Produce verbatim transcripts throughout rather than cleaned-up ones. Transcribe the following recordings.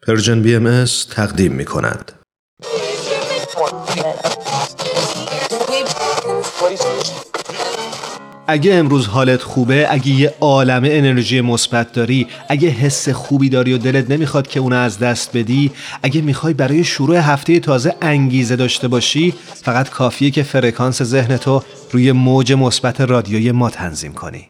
پرژن بی ام اس تقدیم می کند. اگه امروز حالت خوبه، اگه یه عالمه انرژی مثبت داری، اگه حس خوبی داری و دلت نمیخواد که اونو از دست بدی، اگه میخوای برای شروع هفته تازه انگیزه داشته باشی، فقط کافیه که فرکانس ذهنتو روی موج مثبت رادیوی ما تنظیم کنی.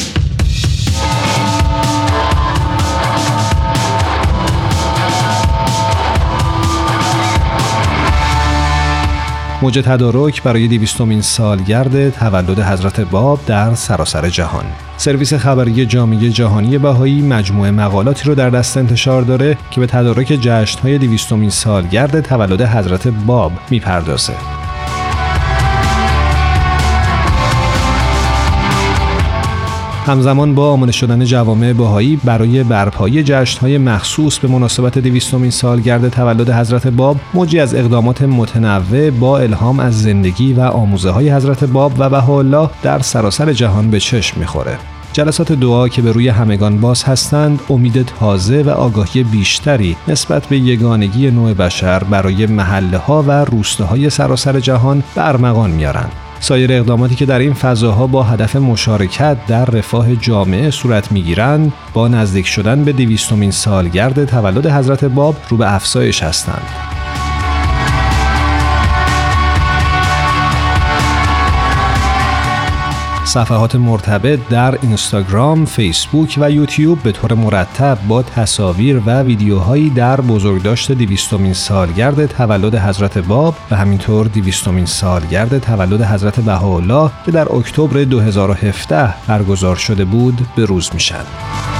موج تدارک برای دویستمین سالگرد تولد حضرت باب در سراسر جهان. سرویس خبری جامعه جهانی بهایی مجموعه مقالاتی رو در دست انتشار داره که به تدارک جشن‌های دویستمین سالگرد تولد حضرت باب میپردازه. همزمان با آماده شدن جوامع بهایی برای برپایی جشن‌های مخصوص به مناسبت دویستمین سالگرد تولد حضرت باب، موجی از اقدامات متنوع با الهام از زندگی و آموزه‌های حضرت باب و بهاءالله در سراسر جهان به چشم می‌خوره. جلسات دعا که به روی همگان باز هستند، امید تازه و آگاهی بیشتری نسبت به یگانگی نوع بشر برای محله‌ها و روستاهای سراسر جهان به ارمغان میارن. سایر اقداماتی که در این فضاها با هدف مشارکت در رفاه جامعه صورت میگیرند، با نزدیک شدن به دویستمین سالگرد تولد حضرت باب رو به افزایش هستند. صفحات مرتبط در اینستاگرام، فیسبوک و یوتیوب به طور مرتب با تصاویر و ویدیوهایی در بزرگداشت دویستمین سالگرد تولد حضرت باب و همینطور دویستمین سالگرد تولد حضرت بهاءالله که در اکتبر دو هزار و هفده برگزار شده بود به روز میشن.